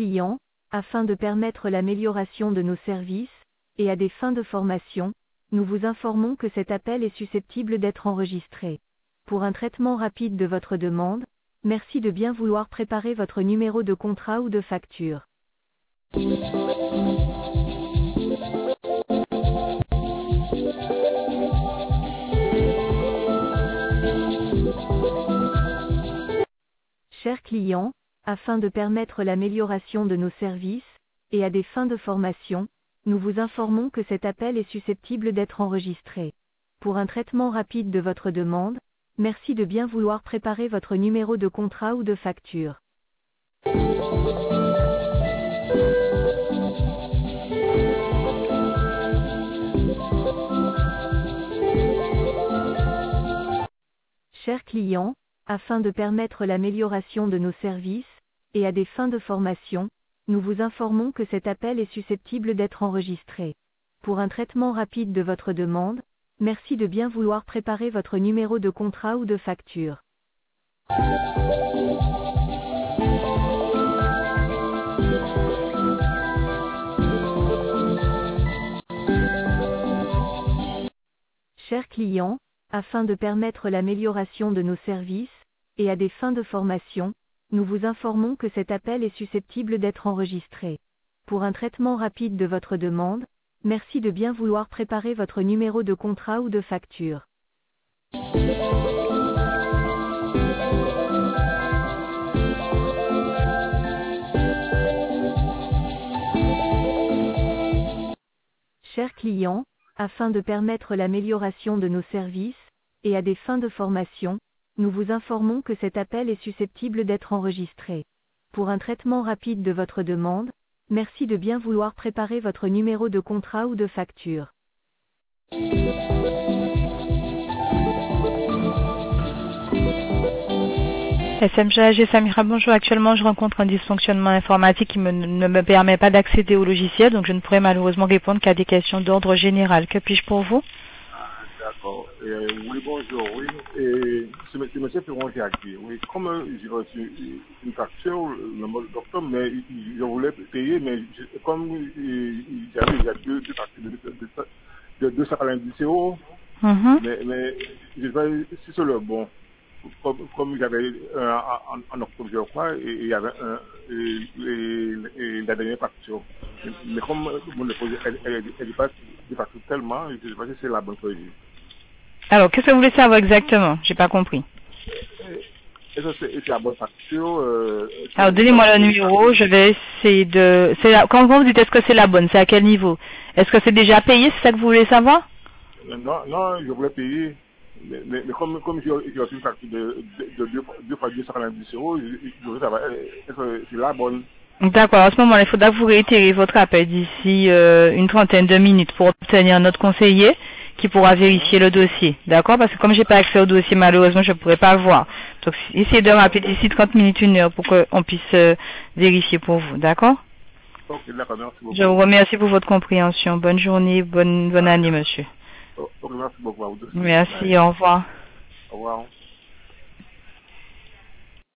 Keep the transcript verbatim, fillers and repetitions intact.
client, afin de permettre l'amélioration de nos services, et à des fins de formation, nous vous informons que cet appel est susceptible d'être enregistré. Pour un traitement rapide de votre demande, merci de bien vouloir préparer votre numéro de contrat ou de facture. Chers clients, afin de permettre l'amélioration de nos services, et à des fins de formation, nous vous informons que cet appel est susceptible d'être enregistré. Pour un traitement rapide de votre demande, merci de bien vouloir préparer votre numéro de contrat ou de facture. Chers clients, afin de permettre l'amélioration de nos services, et à des fins de formation, nous vous informons que cet appel est susceptible d'être enregistré. Pour un traitement rapide de votre demande, merci de bien vouloir préparer votre numéro de contrat ou de facture. Chers clients, afin de permettre l'amélioration de nos services, et à des fins de formation, nous vous informons que cet appel est susceptible d'être enregistré. Pour un traitement rapide de votre demande, merci de bien vouloir préparer votre numéro de contrat ou de facture. Chers clients, afin de permettre l'amélioration de nos services, et à des fins de formation, nous vous informons que cet appel est susceptible d'être enregistré. Pour un traitement rapide de votre demande, merci de bien vouloir préparer votre numéro de contrat ou de facture. S M G A G Samira, bonjour. Actuellement, je rencontre un dysfonctionnement informatique qui me, ne me permet pas d'accéder au logiciel, donc je ne pourrai malheureusement répondre qu'à des questions d'ordre général. Que puis-je pour vous? D'accord. Euh, oui, bonjour. Oui, et c'est M. Ferron qui a dit. Oui, comme euh, j'ai reçu une facture le mois d'octobre, mais il- je voulais payer, mais je- comme il il y avait il y a deux, deux factures de, de, de, de deux cent quatre-vingt-dix euros, Mhm. mais, mais je ne sais pas si c'est le bon. Comme, comme il y avait un en, en octobre, je crois, et il y avait un, et, et, et la dernière facture. Mais, mais comme mon épouse, elle, elle, elle dépasse des factures tellement, je ne sais pas si c'est la bonne chose. Alors, qu'est-ce que vous voulez savoir exactement? J'ai pas compris. Est-ce que c'est c'est la bonne facture euh, Alors, donnez-moi le numéro, je vais essayer de... c'est la- Quand vous dites est-ce que c'est la bonne, c'est à quel niveau? Est-ce que c'est déjà payé, c'est ça que vous voulez savoir? Non, non, je voulais payer. Mais, mais, mais comme, comme j'ai j'ai reçu une facture de, de, de deux, fois- deux fois deux cent quatre-vingt-dix euros, je, je voulais savoir, est-ce que c'est la bonne? D'accord, à ce moment-là, il faudra que vous réitérez votre appel d'ici euh, une trentaine de minutes pour obtenir notre conseiller qui pourra vérifier le dossier. D'accord? Parce que comme j'ai pas accès au dossier, malheureusement, je ne pourrai pas le voir. Donc, essayez de m'appeler d'ici trente minutes, une heure pour qu'on puisse euh, vérifier pour vous. D'accord? Ok, d'accord, merci beaucoup. Je vous remercie pour votre compréhension. Bonne journée, bonne, bonne année, monsieur. Ok, merci beaucoup à vous deux. Merci, Ouais. au revoir. Au revoir.